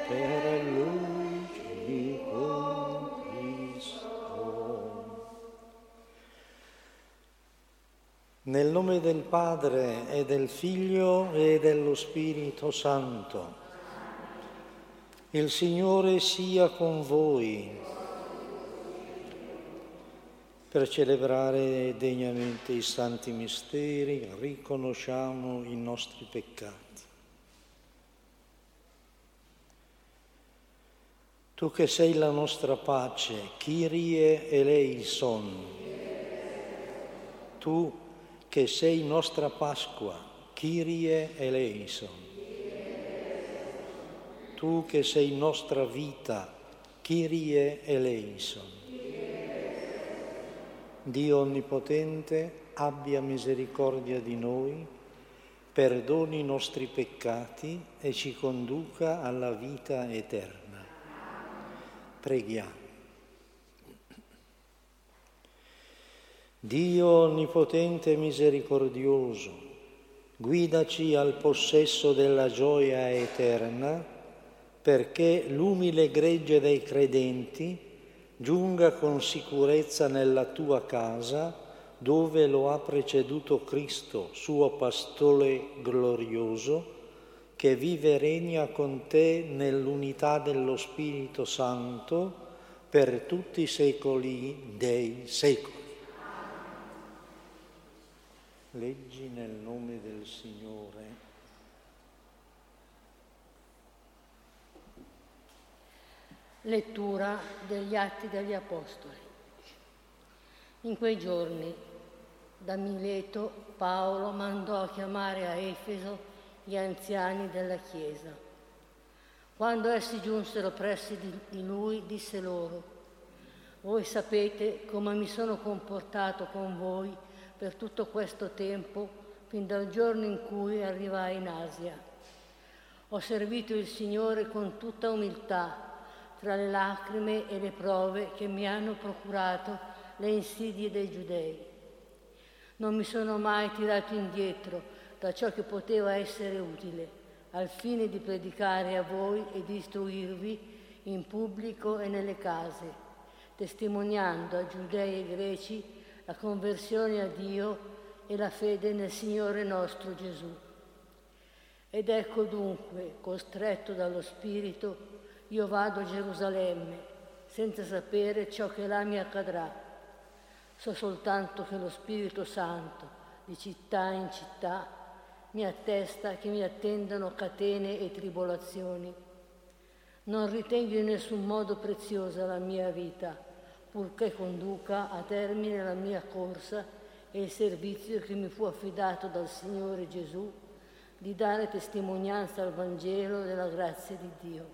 per luce di Cristo. Nel nome del Padre e del Figlio e dello Spirito Santo. Il Signore sia con voi. Per celebrare degnamente i santi misteri, riconosciamo i nostri peccati. Tu che sei la nostra pace, Kyrie eleison. Tu che sei nostra Pasqua, Kyrie eleison. Tu che sei nostra vita, Kyrie eleison. Dio Onnipotente, abbia misericordia di noi, perdoni i nostri peccati e ci conduca alla vita eterna. Preghiamo. Dio Onnipotente e misericordioso, guidaci al possesso della gioia eterna, perché l'umile gregge dei credenti giunga con sicurezza nella tua casa, dove lo ha preceduto Cristo, suo pastore glorioso, che vive e regna con te nell'unità dello Spirito Santo per tutti i secoli dei secoli. Leggi nel nome del Signore. Lettura degli Atti degli Apostoli. In quei giorni, da Mileto, Paolo mandò a chiamare a Efeso gli anziani della Chiesa. Quando essi giunsero presso di lui, disse loro: «Voi sapete come mi sono comportato con voi per tutto questo tempo, fin dal giorno in cui arrivai in Asia. Ho servito il Signore con tutta umiltà, tra le lacrime e le prove che mi hanno procurato le insidie dei giudei. Non mi sono mai tirato indietro da ciò che poteva essere utile, al fine di predicare a voi e di istruirvi in pubblico e nelle case, testimoniando a giudei e greci la conversione a Dio e la fede nel Signore nostro Gesù. Ed ecco dunque, costretto dallo Spirito, io vado a Gerusalemme, senza sapere ciò che là mi accadrà. So soltanto che lo Spirito Santo, di città in città, mi attesta che mi attendono catene e tribolazioni. Non ritengo in nessun modo preziosa la mia vita, purché conduca a termine la mia corsa e il servizio che mi fu affidato dal Signore Gesù di dare testimonianza al Vangelo della grazia di Dio.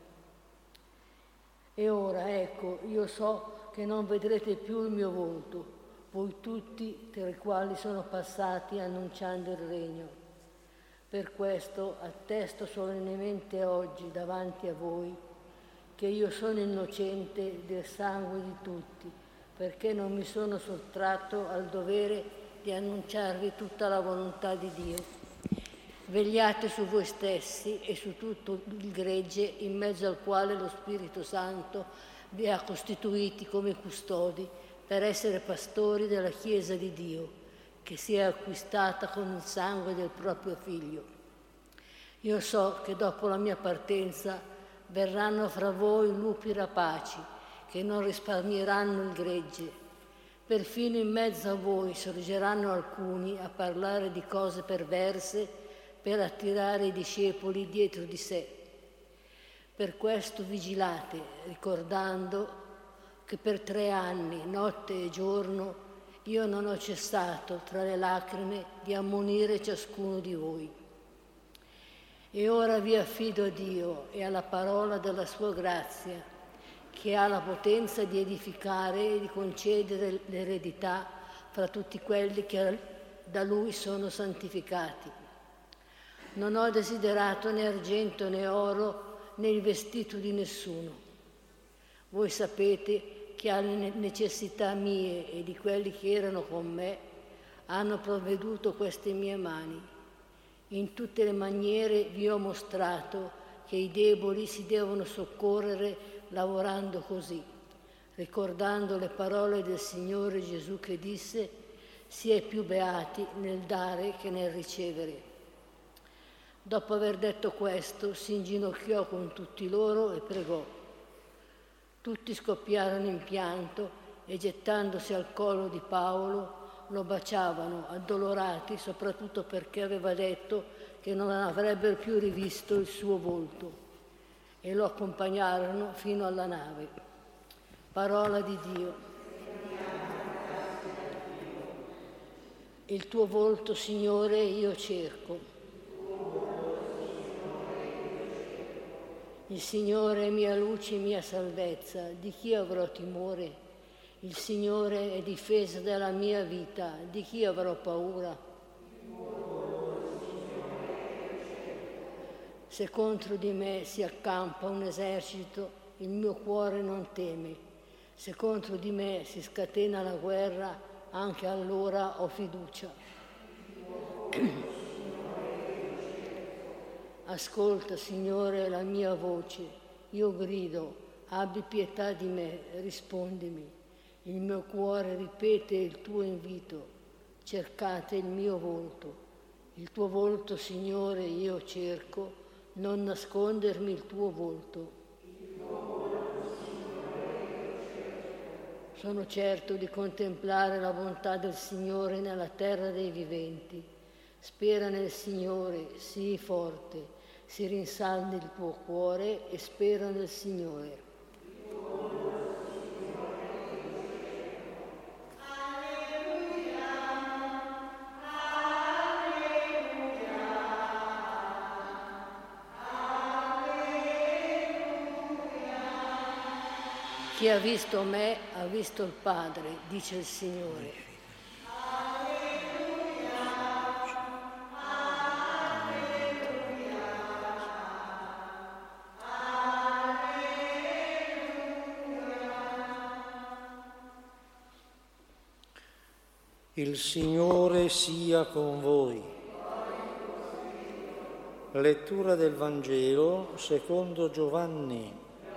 E ora, ecco, io so che non vedrete più il mio volto, voi tutti tra i quali sono passati annunciando il regno. Per questo attesto solennemente oggi davanti a voi che io sono innocente del sangue di tutti, perché non mi sono sottratto al dovere di annunciarvi tutta la volontà di Dio. Vegliate su voi stessi e su tutto il gregge in mezzo al quale lo Spirito Santo vi ha costituiti come custodi per essere pastori della Chiesa di Dio, che si è acquistata con il sangue del proprio Figlio. Io so che dopo la mia partenza verranno fra voi lupi rapaci, che non risparmieranno il gregge. Perfino in mezzo a voi sorgeranno alcuni a parlare di cose perverse per attirare i discepoli dietro di sé. Per questo vigilate, ricordando che per 3 anni, notte e giorno, io non ho cessato tra le lacrime di ammonire ciascuno di voi. E ora vi affido a Dio e alla parola della sua grazia, che ha la potenza di edificare e di concedere l'eredità fra tutti quelli che da Lui sono santificati. Non ho desiderato né argento né oro né il vestito di nessuno. Voi sapete che alle necessità mie e di quelli che erano con me hanno provveduto queste mie mani. In tutte le maniere vi ho mostrato che i deboli si devono soccorrere lavorando così, ricordando le parole del Signore Gesù che disse: si è più beati nel dare che nel ricevere. Dopo aver detto questo, si inginocchiò con tutti loro e pregò. Tutti scoppiarono in pianto e, gettandosi al collo di Paolo, lo baciavano, addolorati, soprattutto perché aveva detto che non avrebbero più rivisto il suo volto, e lo accompagnarono fino alla nave. Parola di Dio. Il tuo volto, Signore, io cerco. Il Signore è mia luce e mia salvezza, di chi avrò timore? Il Signore è difesa della mia vita, di chi avrò paura? Se contro di me si accampa un esercito, il mio cuore non teme. Se contro di me si scatena la guerra, anche allora ho fiducia. Ascolta, Signore, la mia voce. Io grido, abbi pietà di me, rispondimi. Il mio cuore ripete il tuo invito. Cercate il mio volto. Il tuo volto, Signore, io cerco. Non nascondermi il tuo volto. Sono certo di contemplare la bontà del Signore nella terra dei viventi. Spera nel Signore, sii forte, si rinsaldi il tuo cuore e spera nel Signore. Chi ha visto me ha visto il Padre, dice il Signore. Il Signore sia con voi. Lettura del Vangelo secondo Giovanni.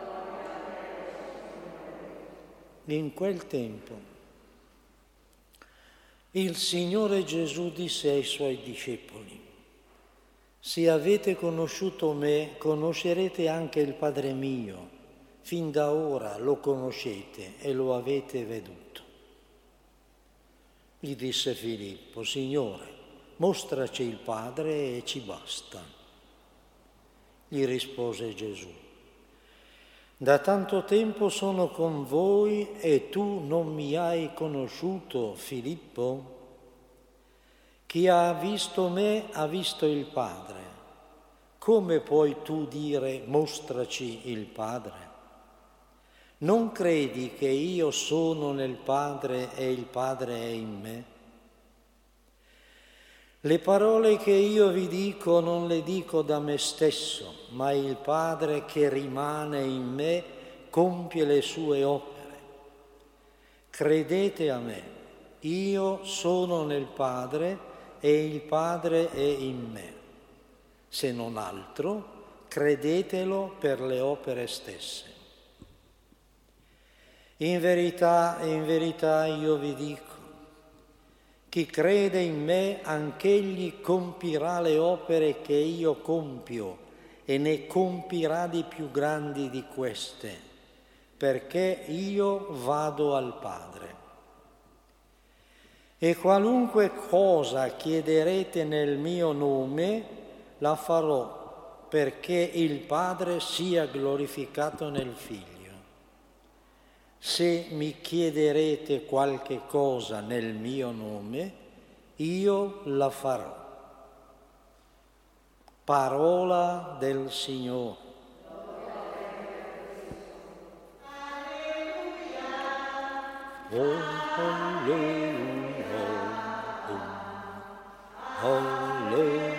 In quel tempo il Signore Gesù disse ai Suoi discepoli: se avete conosciuto me, conoscerete anche il Padre mio. Fin da ora lo conoscete e lo avete veduto. Gli disse Filippo: Signore, mostraci il Padre e ci basta. Gli rispose Gesù: da tanto tempo sono con voi e tu non mi hai conosciuto, Filippo? Chi ha visto me ha visto il Padre. Come puoi tu dire mostraci il Padre? Non credi che io sono nel Padre e il Padre è in me? Le parole che io vi dico non le dico da me stesso, ma il Padre che rimane in me compie le sue opere. Credete a me, io sono nel Padre e il Padre è in me. Se non altro, credetelo per le opere stesse. In verità io vi dico, chi crede in me, anch'egli compirà le opere che io compio e ne compirà di più grandi di queste, perché io vado al Padre. E qualunque cosa chiederete nel mio nome, la farò, perché il Padre sia glorificato nel Figlio. Se mi chiederete qualche cosa nel mio nome, io la farò. Parola del Signore. Oh, alleluia, oh, alleluia.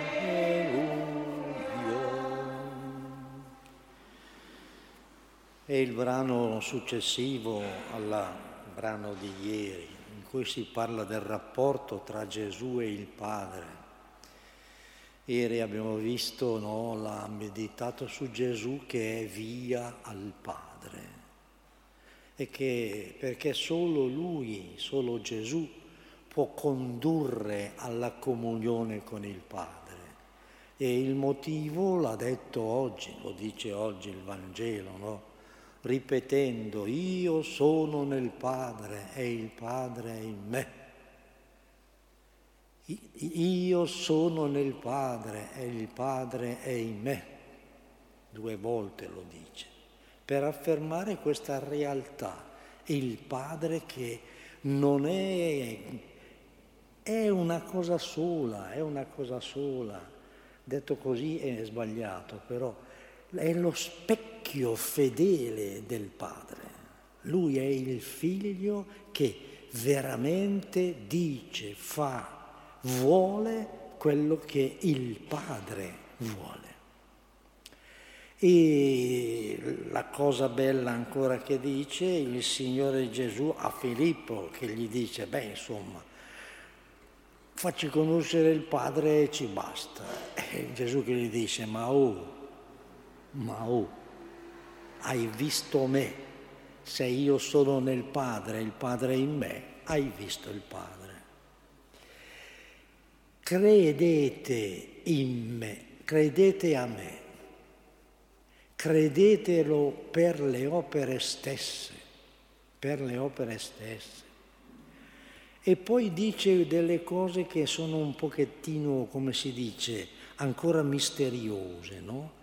È il brano successivo al brano di ieri, in cui si parla del rapporto tra Gesù e il Padre. Ieri abbiamo visto, no, l'ha meditato su Gesù che è via al Padre e che perché solo Lui, solo Gesù può condurre alla comunione con il Padre. E il motivo l'ha detto oggi, lo dice oggi il Vangelo, no? Ripetendo: io sono nel Padre e il Padre è in me. Io sono nel Padre e il Padre è in me. 2 volte lo dice, per affermare questa realtà. Il Padre che non è una cosa sola, è una cosa sola. Detto così è sbagliato, però è lo specchio fedele del Padre. Lui è il Figlio che veramente dice, fa, vuole quello che il Padre vuole. E la cosa bella ancora che dice il Signore Gesù a Filippo, che gli dice, insomma, facci conoscere il Padre e ci basta. E Gesù che gli dice, ma hai visto me? Se io sono nel Padre e il Padre è in me, hai visto il Padre. Credete in me, credete a me, credetelo per le opere stesse, E poi dice delle cose che sono un pochettino, come si dice, ancora misteriose, no?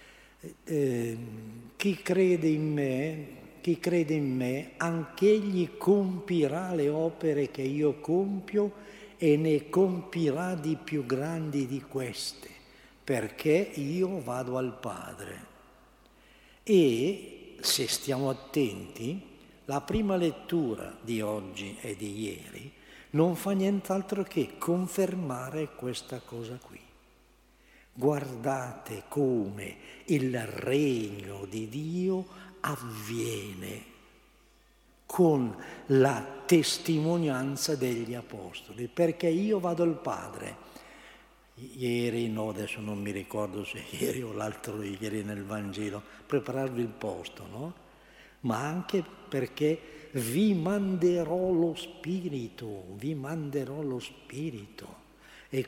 Chi crede in me, anch'egli compirà le opere che io compio e ne compirà di più grandi di queste, perché io vado al Padre. E, se stiamo attenti, la prima lettura di oggi e di ieri non fa nient'altro che confermare questa cosa qui. Guardate come il regno di Dio avviene con la testimonianza degli apostoli, perché io vado al Padre. Ieri, no, adesso non mi ricordo se ieri o l'altro ieri nel Vangelo, prepararvi il posto, no? Ma anche perché vi manderò lo Spirito, e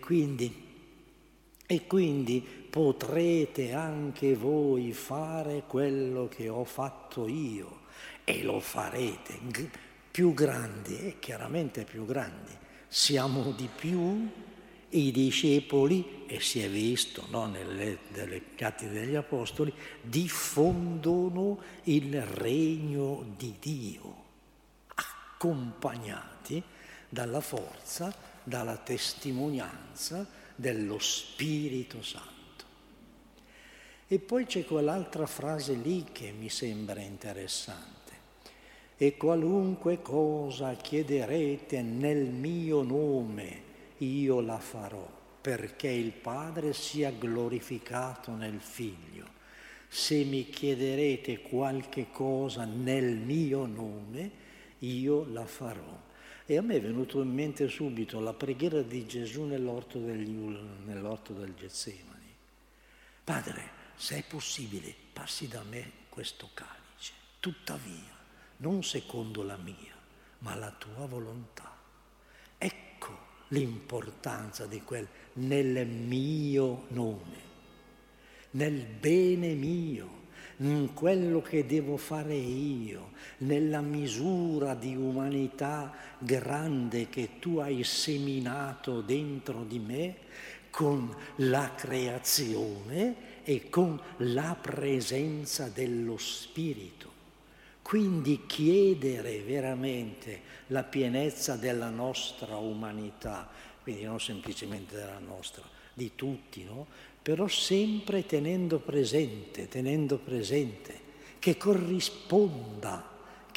quindi potrete anche voi fare quello che ho fatto io e lo farete più grandi, chiaramente più grandi. Siamo di più, i discepoli, e si è visto, no, nelle Atti degli Apostoli, diffondono il regno di Dio, accompagnati dalla forza, dalla testimonianza dello Spirito Santo. E poi c'è quell'altra frase lì che mi sembra interessante. E qualunque cosa chiederete nel mio nome, io la farò, perché il Padre sia glorificato nel Figlio. Se mi chiederete qualche cosa nel mio nome, io la farò. E a me è venuto in mente subito la preghiera di Gesù nell'orto del Getsemani. Padre, se è possibile, passi da me questo calice, tuttavia, non secondo la mia, ma la tua volontà. Ecco l'importanza di quel nel mio nome, nel bene mio, in quello che devo fare io, nella misura di umanità grande che tu hai seminato dentro di me, con la creazione e con la presenza dello Spirito. Quindi chiedere veramente la pienezza della nostra umanità, quindi non semplicemente della nostra, di tutti, no? Però sempre tenendo presente che corrisponda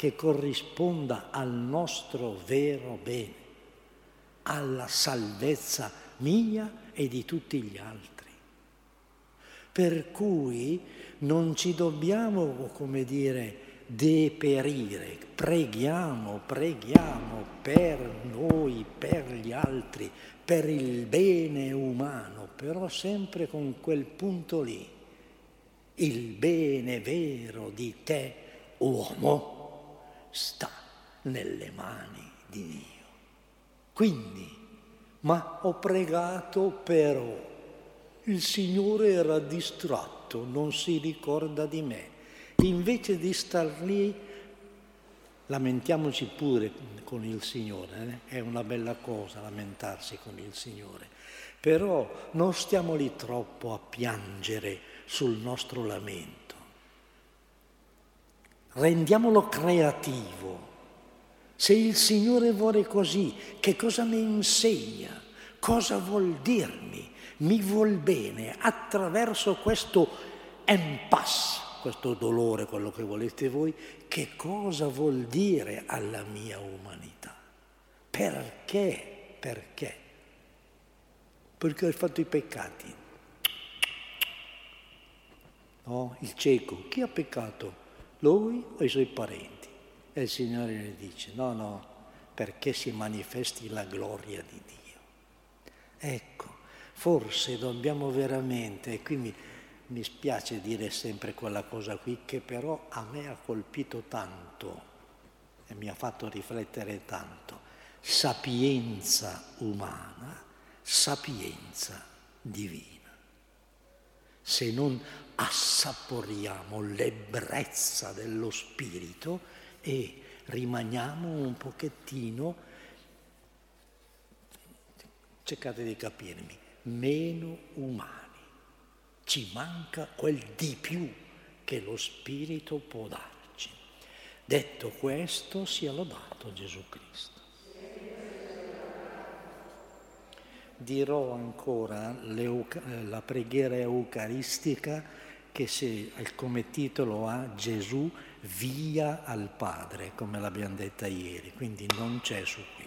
al nostro vero bene, alla salvezza mia e di tutti gli altri. Per cui non ci dobbiamo, deperire. Preghiamo per noi, per gli altri, per il bene umano, però sempre con quel punto lì. Il bene vero di te, uomo, sta nelle mani di Dio. Quindi, ma ho pregato però, il Signore era distratto, non si ricorda di me. Invece di star lì, lamentiamoci pure con il Signore, è una bella cosa lamentarsi con il Signore, però non stiamo lì troppo a piangere sul nostro lamento. Rendiamolo creativo. Se il Signore vuole così, che cosa mi insegna? Cosa vuol dirmi? Mi vuol bene attraverso questo impasse, questo dolore, quello che volete voi, che cosa vuol dire alla mia umanità? Perché? Perché? Perché hai fatto i peccati. No? Il cieco, chi ha peccato? Lui o i suoi parenti? E il Signore gli dice, no, perché si manifesti la gloria di Dio. Ecco, forse dobbiamo veramente, e qui mi spiace dire sempre quella cosa qui, che però a me ha colpito tanto e mi ha fatto riflettere tanto. Sapienza umana, sapienza divina. Se non assaporiamo l'ebbrezza dello spirito e rimaniamo un pochettino, cercate di capirmi, meno umani. Ci manca quel di più che lo spirito può darci. Detto questo, sia lodato Gesù Cristo. Dirò ancora la preghiera eucaristica che come titolo ha Gesù via al Padre, come l'abbiamo detta ieri, quindi non c'è su qui.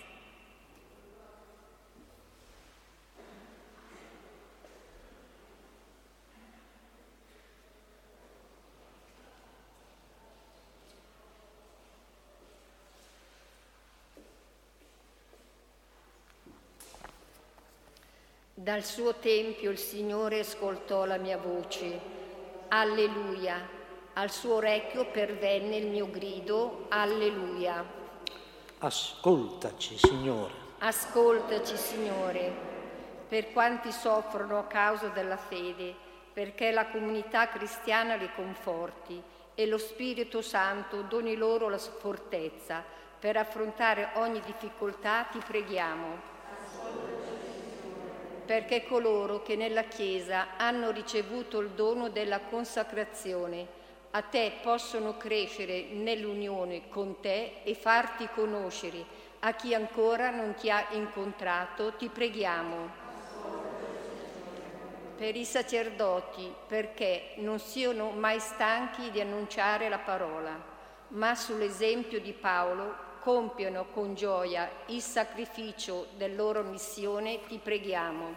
Dal suo tempio il Signore ascoltò la mia voce. Alleluia. Al suo orecchio pervenne il mio grido. Alleluia. Ascoltaci, Signore. Ascoltaci, Signore. Per quanti soffrono a causa della fede, perché la comunità cristiana li conforti e lo Spirito Santo doni loro la fortezza per affrontare ogni difficoltà, ti preghiamo. Perché coloro che nella Chiesa hanno ricevuto il dono della consacrazione a te possono crescere nell'unione con te e farti conoscere a chi ancora non ti ha incontrato, ti preghiamo. Per i sacerdoti, perché non siano mai stanchi di annunciare la parola, ma sull'esempio di Paolo compiano con gioia il sacrificio della loro missione, ti preghiamo.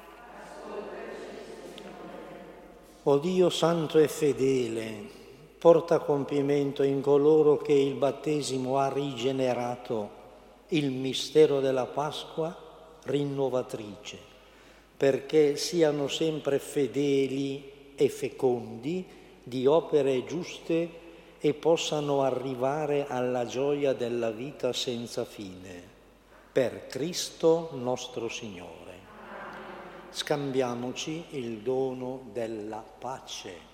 O Dio santo e fedele, porta a compimento in coloro che il battesimo ha rigenerato il mistero della Pasqua rinnovatrice, perché siano sempre fedeli e fecondi di opere giuste e possano arrivare alla gioia della vita senza fine. Per Cristo nostro Signore. Scambiamoci il dono della pace.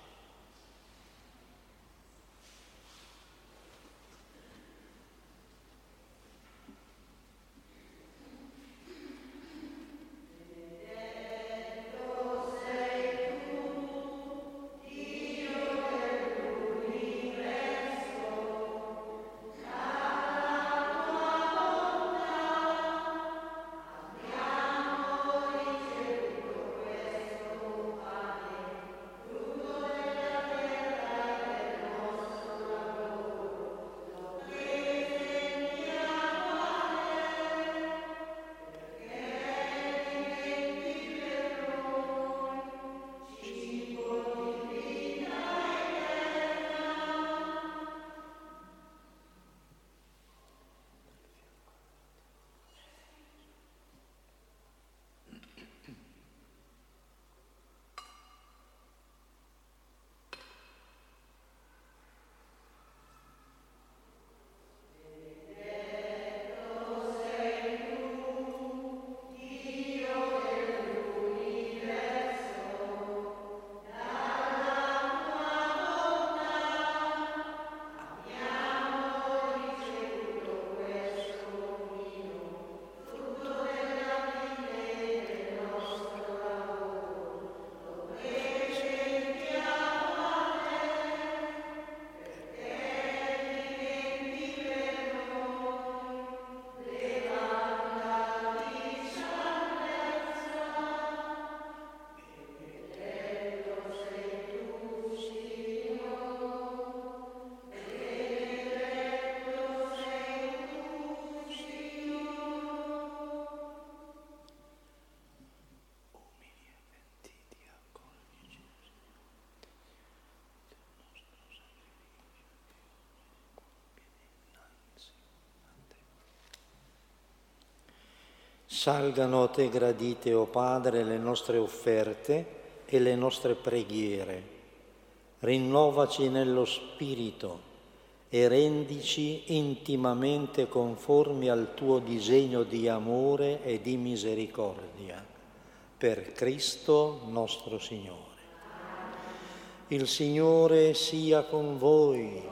Salgano a te gradite, o Padre, le nostre offerte e le nostre preghiere. Rinnovaci nello Spirito e rendici intimamente conformi al tuo disegno di amore e di misericordia. Per Cristo nostro Signore. Il Signore sia con voi.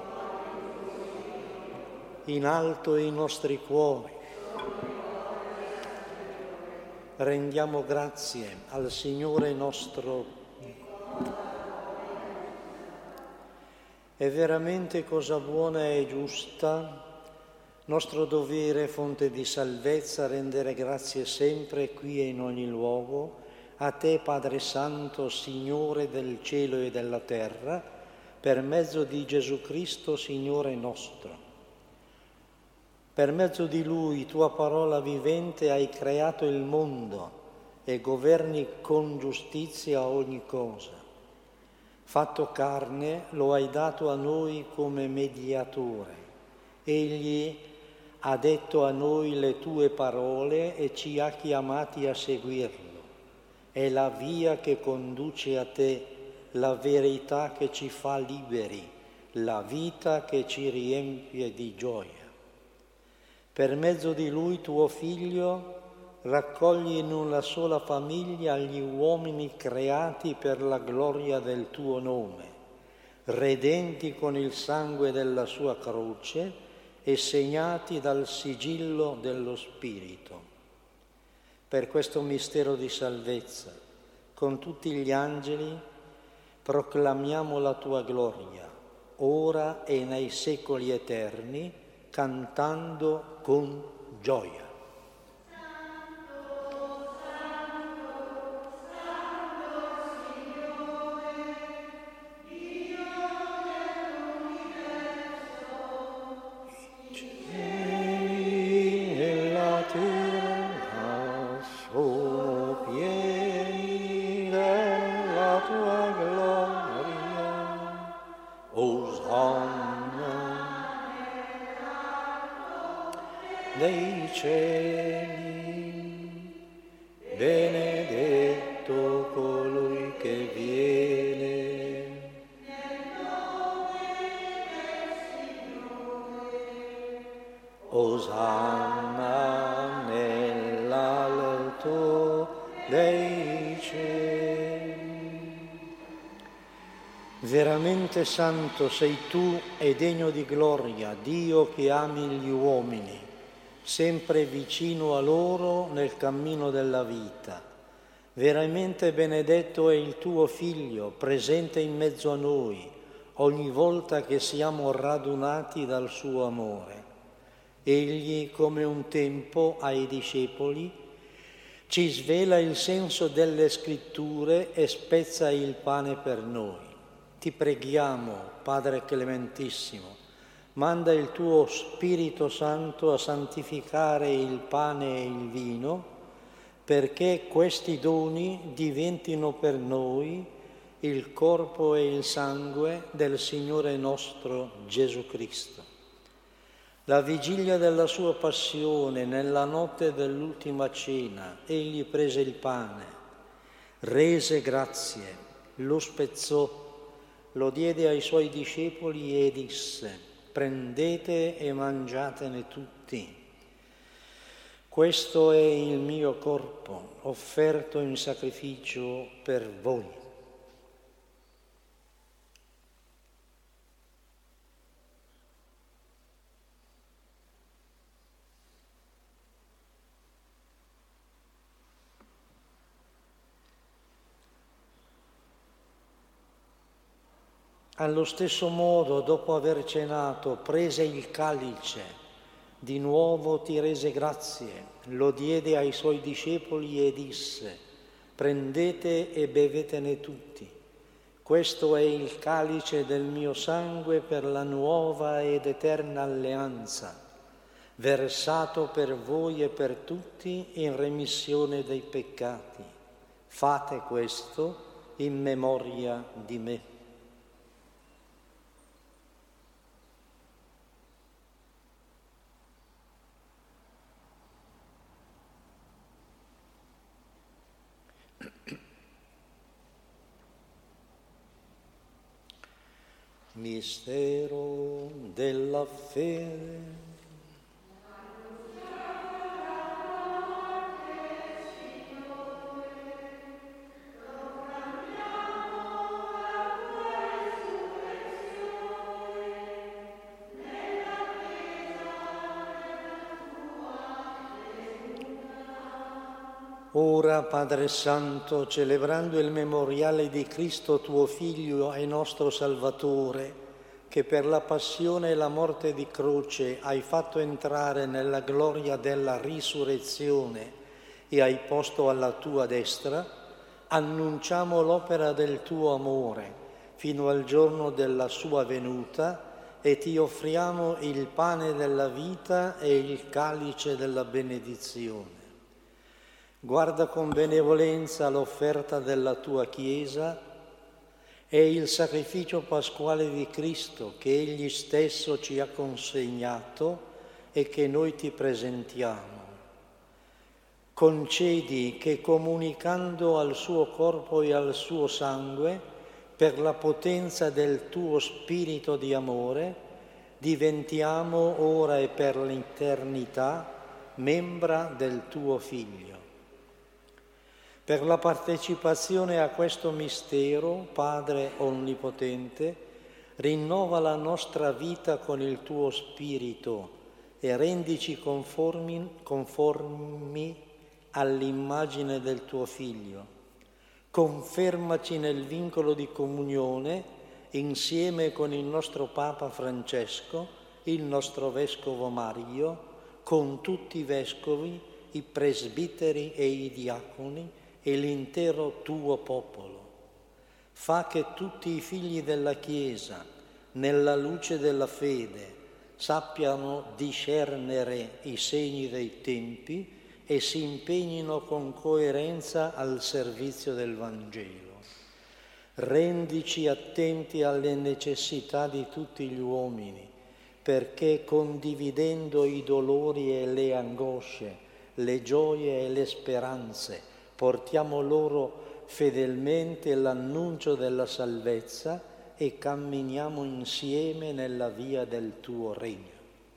In alto i nostri cuori. Rendiamo grazie al Signore nostro. È veramente cosa buona e giusta, nostro dovere, fonte di salvezza, rendere grazie sempre, qui e in ogni luogo, a te, Padre Santo, Signore del cielo e della terra, per mezzo di Gesù Cristo, Signore nostro. Per mezzo di Lui, tua parola vivente, hai creato il mondo e governi con giustizia ogni cosa. Fatto carne, lo hai dato a noi come mediatore. Egli ha detto a noi le tue parole e ci ha chiamati a seguirlo. È la via che conduce a te, la verità che ci fa liberi, la vita che ci riempie di gioia. Per mezzo di Lui, tuo Figlio, raccogli in una sola famiglia gli uomini creati per la gloria del tuo nome, redenti con il sangue della sua croce e segnati dal sigillo dello Spirito. Per questo mistero di salvezza, con tutti gli angeli, proclamiamo la tua gloria, ora e nei secoli eterni, cantando con gioia. Dei cieli, benedetto colui che viene. Nel nome del Signore. Osanna nell'alto dei cieli. Veramente santo sei tu e degno di gloria, Dio che ami gli uomini, sempre vicino a loro nel cammino della vita. Veramente benedetto è il tuo Figlio, presente in mezzo a noi, ogni volta che siamo radunati dal suo amore. Egli, come un tempo ai discepoli, ci svela il senso delle Scritture e spezza il pane per noi. Ti preghiamo, Padre Clementissimo, manda il tuo Spirito Santo a santificare il pane e il vino, perché questi doni diventino per noi il corpo e il sangue del Signore nostro Gesù Cristo. La vigilia della sua passione, nella notte dell'ultima cena, egli prese il pane, rese grazie, lo spezzò, lo diede ai suoi discepoli e disse: prendete e mangiatene tutti. Questo è il mio corpo, offerto in sacrificio per voi. Allo stesso modo, dopo aver cenato, prese il calice, di nuovo ti rese grazie, lo diede ai suoi discepoli e disse: prendete e bevetene tutti. Questo è il calice del mio sangue per la nuova ed eterna alleanza, versato per voi e per tutti in remissione dei peccati. Fate questo in memoria di me. Mistero della fede. Ora, Padre Santo, celebrando il memoriale di Cristo, tuo Figlio e nostro Salvatore, che per la passione e la morte di croce hai fatto entrare nella gloria della risurrezione e hai posto alla tua destra, annunciamo l'opera del tuo amore fino al giorno della sua venuta e ti offriamo il pane della vita e il calice della benedizione. Guarda con benevolenza l'offerta della tua Chiesa e il sacrificio pasquale di Cristo che Egli stesso ci ha consegnato e che noi ti presentiamo. Concedi che comunicando al suo corpo e al suo sangue, per la potenza del tuo spirito di amore, diventiamo ora e per l'eternità membra del tuo Figlio. Per la partecipazione a questo mistero, Padre Onnipotente, rinnova la nostra vita con il tuo Spirito e rendici conformi all'immagine del tuo Figlio. Confermaci nel vincolo di comunione insieme con il nostro Papa Francesco, il nostro Vescovo Mario, con tutti i Vescovi, i presbiteri e i diaconi, e l'intero tuo popolo. Fa che tutti i figli della Chiesa, nella luce della fede, sappiano discernere i segni dei tempi e si impegnino con coerenza al servizio del Vangelo. Rendici attenti alle necessità di tutti gli uomini, perché condividendo i dolori e le angosce, le gioie e le speranze, portiamo loro fedelmente l'annuncio della salvezza e camminiamo insieme nella via del tuo regno.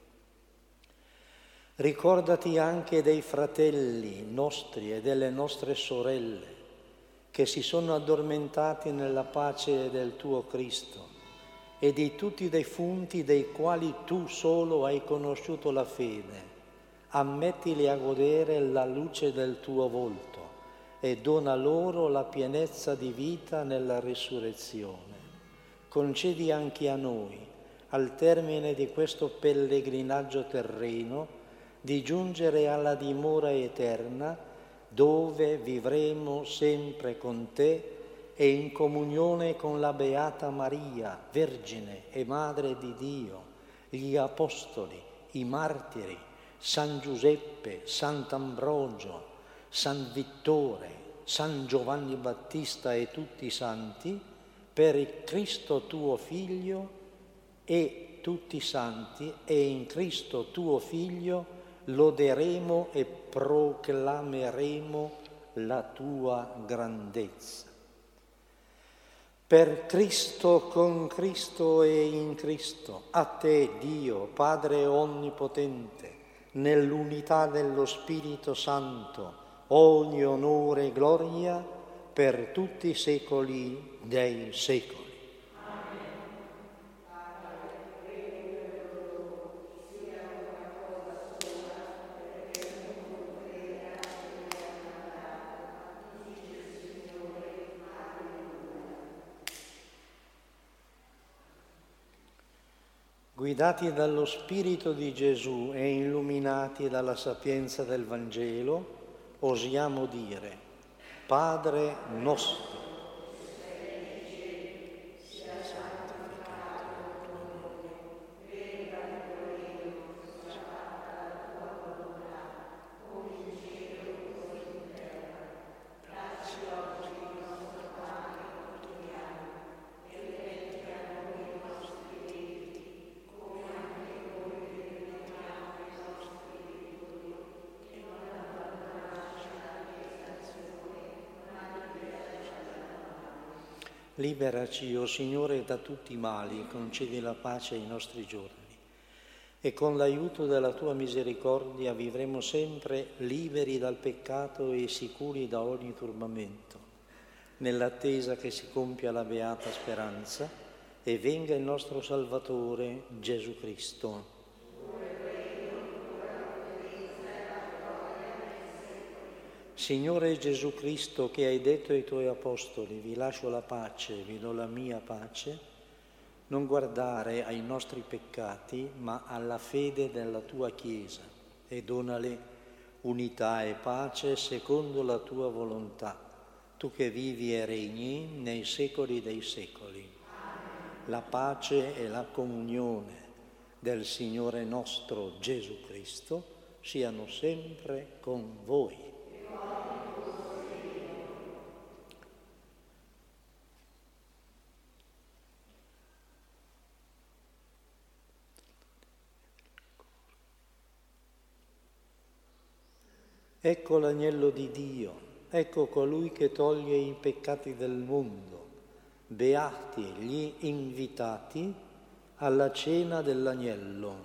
Ricordati anche dei fratelli nostri e delle nostre sorelle che si sono addormentati nella pace del tuo Cristo e di tutti i defunti dei quali tu solo hai conosciuto la fede. Ammettili a godere la luce del tuo volto e dona loro la pienezza di vita nella risurrezione. Concedi anche a noi, al termine di questo pellegrinaggio terreno, di giungere alla dimora eterna, dove vivremo sempre con te e in comunione con la Beata Maria, Vergine e Madre di Dio, gli Apostoli, i Martiri, San Giuseppe, Sant'Ambrogio, San Vittore, San Giovanni Battista e tutti i santi, per il Cristo tuo Figlio e tutti i santi, e in Cristo tuo Figlio loderemo e proclameremo la tua grandezza. Per Cristo, con Cristo e in Cristo, a te Dio, Padre Onnipotente, nell'unità dello Spirito Santo, ogni onore e gloria per tutti i secoli dei secoli. Guidati dallo Spirito di Gesù e illuminati dalla sapienza del Vangelo, osiamo dire: Padre nostro, sia santificato il tuo nome, venga il tuo regno, sia fatta la tua volontà, come in cielo così in terra. Dacci oggi il nostro pane quotidiano e rimetti a noi i nostri debiti, come anche noi perdoniamo ai nostri debitori, e non abbandonarci alla tentazione, ma liberaci Liberaci, o Signore, da tutti i mali e concedi la pace ai nostri giorni. E con l'aiuto della tua misericordia vivremo sempre liberi dal peccato e sicuri da ogni turbamento, nell'attesa che si compia la beata speranza e venga il nostro Salvatore Gesù Cristo. Signore Gesù Cristo, che hai detto ai tuoi apostoli: vi lascio la pace, vi do la mia pace, non guardare ai nostri peccati, ma alla fede della tua Chiesa, e donale unità e pace secondo la tua volontà, tu che vivi e regni nei secoli dei secoli. La pace e la comunione del Signore nostro Gesù Cristo siano sempre con voi. Ecco l'agnello di Dio, ecco colui che toglie i peccati del mondo. Beati gli invitati alla cena dell'agnello.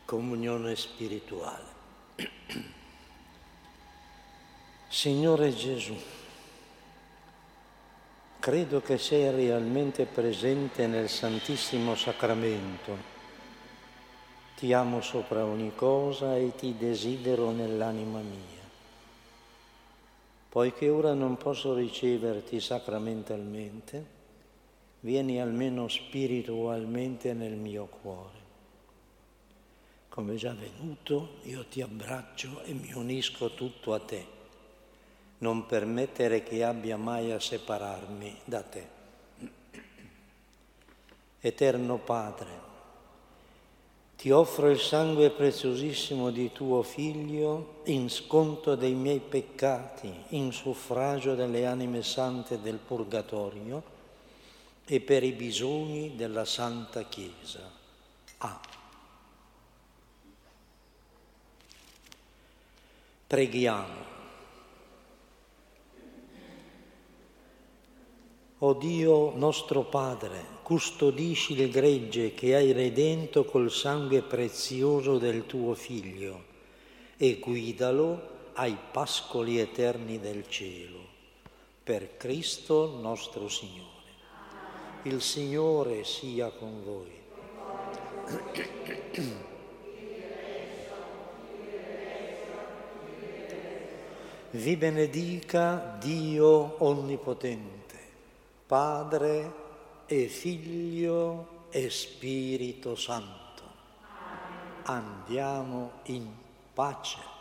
Comunione spirituale. Signore Gesù, credo che sei realmente presente nel Santissimo Sacramento. Ti amo sopra ogni cosa e ti desidero nell'anima mia. Poiché ora non posso riceverti sacramentalmente, vieni almeno spiritualmente nel mio cuore. Come già venuto, io ti abbraccio e mi unisco tutto a te. Non permettere che abbia mai a separarmi da te. Eterno Padre, ti offro il sangue preziosissimo di tuo Figlio in sconto dei miei peccati, in suffragio delle anime sante del Purgatorio e per i bisogni della Santa Chiesa. Amen. Preghiamo. O Dio nostro Padre, custodisci il gregge che hai redento col sangue prezioso del tuo Figlio e guidalo ai pascoli eterni del cielo. Per Cristo nostro Signore. Il Signore sia con voi. Vi benedica Dio Onnipotente, Padre e Figlio e Spirito Santo. Andiamo in pace.